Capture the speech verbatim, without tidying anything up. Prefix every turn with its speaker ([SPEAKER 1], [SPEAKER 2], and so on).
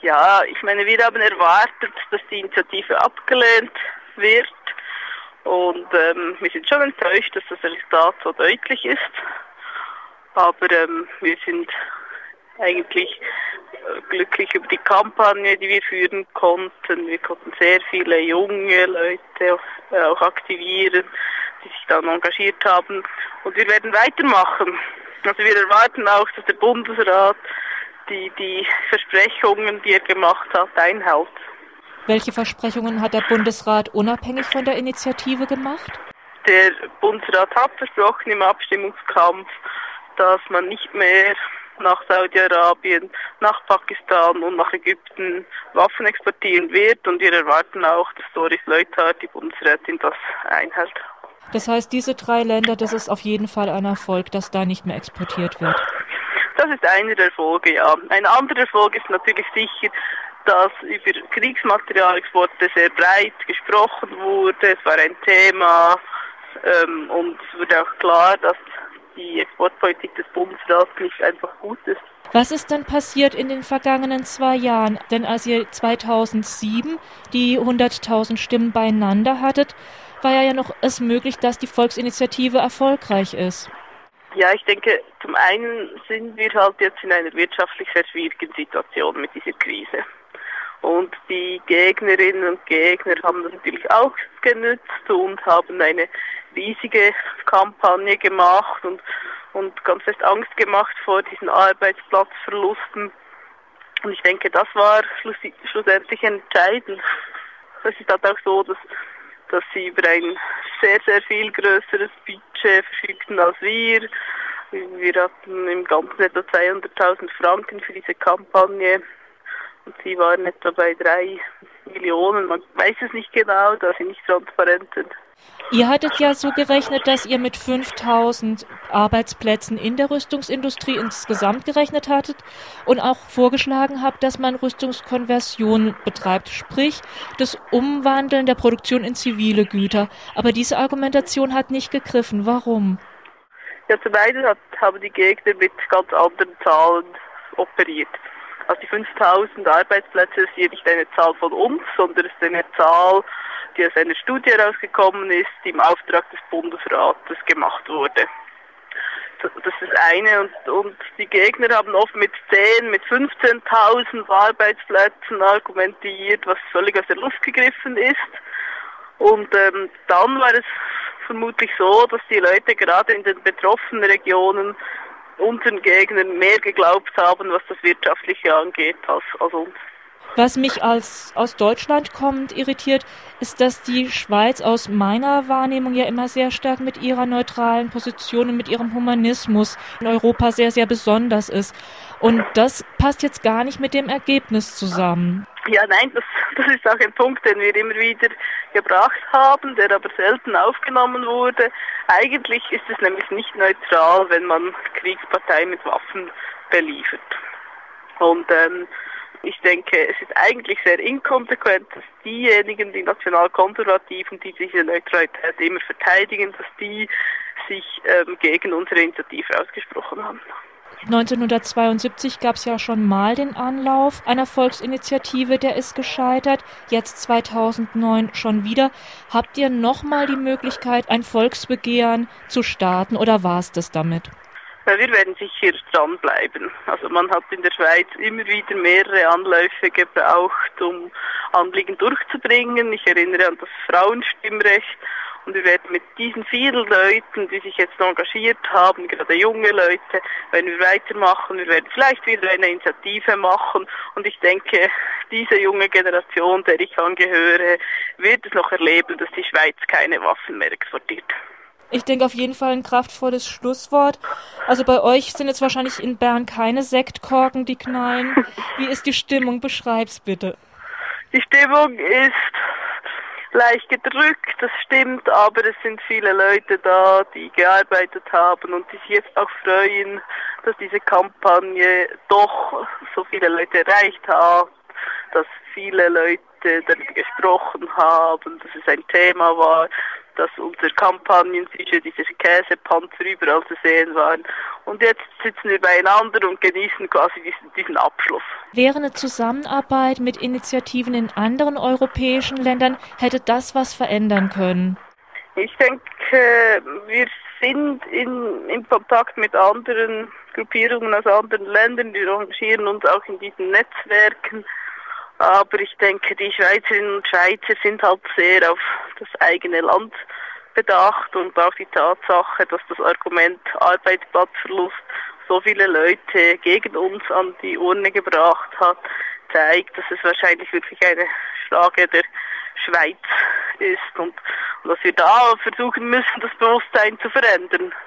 [SPEAKER 1] Ja, ich meine, wir haben erwartet, dass die Initiative abgelehnt wird und ähm, wir sind schon enttäuscht, dass das Resultat so deutlich ist, aber ähm, wir sind eigentlich äh, glücklich über die Kampagne, die wir führen konnten. Wir konnten sehr viele junge Leute auch, äh, auch aktivieren, die sich dann engagiert haben und wir werden weitermachen. Also wir erwarten auch, dass der Bundesrat die, die Versprechungen, die er gemacht hat, einhält.
[SPEAKER 2] Welche Versprechungen hat der Bundesrat unabhängig von der Initiative gemacht?
[SPEAKER 1] Der Bundesrat hat versprochen im Abstimmungskampf, dass man nicht mehr nach Saudi-Arabien, nach Pakistan und nach Ägypten Waffen exportieren wird und wir erwarten auch, dass Doris Leuthard, die Bundesrätin, das einhält.
[SPEAKER 2] Das heißt, diese drei Länder, das ist auf jeden Fall ein Erfolg, dass da nicht mehr exportiert wird.
[SPEAKER 1] Das ist einer der Erfolge, ja. Ein anderer Erfolg ist natürlich sicher, dass über Kriegsmaterialexporte sehr breit gesprochen wurde. Es war ein Thema ähm, und es wurde auch klar, dass die Exportpolitik des Bundesrats nicht einfach gut ist.
[SPEAKER 2] Was ist denn passiert in den vergangenen zwei Jahren? Denn als ihr zweitausendsieben die hunderttausend Stimmen beieinander hattet, war ja noch es möglich, dass die Volksinitiative erfolgreich ist.
[SPEAKER 1] Ja, ich denke, zum einen sind wir halt jetzt in einer wirtschaftlich sehr schwierigen Situation mit dieser Krise. Und die Gegnerinnen und Gegner haben das natürlich auch genützt und haben eine riesige Kampagne gemacht und, und ganz fest Angst gemacht vor diesen Arbeitsplatzverlusten. Und ich denke, das war schluss- schlussendlich entscheidend. Es ist halt auch so, dass, dass sie über ein sehr, sehr viel größeres Budget verfügten als wir. Wir hatten im Ganzen etwa zweihunderttausend Franken für diese Kampagne. Und sie waren etwa bei drei Millionen. Man weiß es nicht genau, da sie nicht transparent sind.
[SPEAKER 2] Ihr hattet ja so gerechnet, dass ihr mit fünftausend Arbeitsplätzen in der Rüstungsindustrie insgesamt gerechnet hattet und auch vorgeschlagen habt, dass man Rüstungskonversion betreibt, sprich das Umwandeln der Produktion in zivile Güter. Aber diese Argumentation hat nicht gegriffen. Warum?
[SPEAKER 1] Ja, zum einen hat, haben die Gegner mit ganz anderen Zahlen operiert. Also die fünftausend Arbeitsplätze ist hier nicht eine Zahl von uns, sondern es ist eine Zahl, die aus einer Studie herausgekommen ist, die im Auftrag des Bundesrates gemacht wurde. Das ist das eine. Und, und die Gegner haben oft mit zehn, mit fünfzehntausend Arbeitsplätzen argumentiert, was völlig aus der Luft gegriffen ist. Und ähm, dann war es vermutlich so, dass die Leute gerade in den betroffenen Regionen unseren Gegnern mehr geglaubt haben, was das Wirtschaftliche angeht, als, als uns.
[SPEAKER 2] Was mich als aus Deutschland kommend irritiert, ist, dass die Schweiz aus meiner Wahrnehmung ja immer sehr stark mit ihrer neutralen Position und mit ihrem Humanismus in Europa sehr, sehr besonders ist. Und das passt jetzt gar nicht mit dem Ergebnis zusammen.
[SPEAKER 1] Ja, nein, das, das ist auch ein Punkt, den wir immer wieder gebracht haben, der aber selten aufgenommen wurde. Eigentlich ist es nämlich nicht neutral, wenn man Kriegsparteien mit Waffen beliefert. Und ähm, ich denke, es ist eigentlich sehr inkonsequent, dass diejenigen, die Nationalkonservativen, die diese Neutralität immer verteidigen, dass die sich ähm, gegen unsere Initiative ausgesprochen haben.
[SPEAKER 2] neunzehnhundertzweiundsiebzig gab es ja schon mal den Anlauf einer Volksinitiative, der ist gescheitert. Jetzt zweitausendneun schon wieder. Habt ihr nochmal die Möglichkeit, ein Volksbegehren zu starten oder war es das damit?
[SPEAKER 1] Ja, wir werden sicher dranbleiben. Also man hat in der Schweiz immer wieder mehrere Anläufe gebraucht, um Anliegen durchzubringen. Ich erinnere an das Frauenstimmrecht. Und wir werden mit diesen vielen Leuten, die sich jetzt engagiert haben, gerade junge Leute, wenn wir weitermachen, wir werden vielleicht wieder eine Initiative machen. Und ich denke, diese junge Generation, der ich angehöre, wird es noch erleben, dass die Schweiz keine Waffen mehr exportiert.
[SPEAKER 2] Ich denke auf jeden Fall ein kraftvolles Schlusswort. Also bei euch sind jetzt wahrscheinlich in Bern keine Sektkorken, die knallen. Wie ist die Stimmung? Beschreib's bitte.
[SPEAKER 1] Die Stimmung ist leicht gedrückt, das stimmt, aber es sind viele Leute da, die gearbeitet haben und die sich jetzt auch freuen, dass diese Kampagne doch so viele Leute erreicht hat, dass viele Leute darüber gesprochen haben, dass es ein Thema war. dass unsere Kampagnen sicher diese Käsepanzer überall zu sehen waren. Und jetzt sitzen wir beieinander und genießen quasi diesen, diesen Abschluss.
[SPEAKER 2] Wäre eine Zusammenarbeit mit Initiativen in anderen europäischen Ländern, hätte das was verändern können?
[SPEAKER 1] Ich denke, wir sind in, in Kontakt mit anderen Gruppierungen aus anderen Ländern, wir engagieren uns auch in diesen Netzwerken. Aber ich denke, die Schweizerinnen und Schweizer sind halt sehr auf das eigene Land bedacht und auch die Tatsache, dass das Argument Arbeitsplatzverlust so viele Leute gegen uns an die Urne gebracht hat, zeigt, dass es wahrscheinlich wirklich eine Frage der Schweiz ist und, und dass wir da versuchen müssen, das Bewusstsein zu verändern.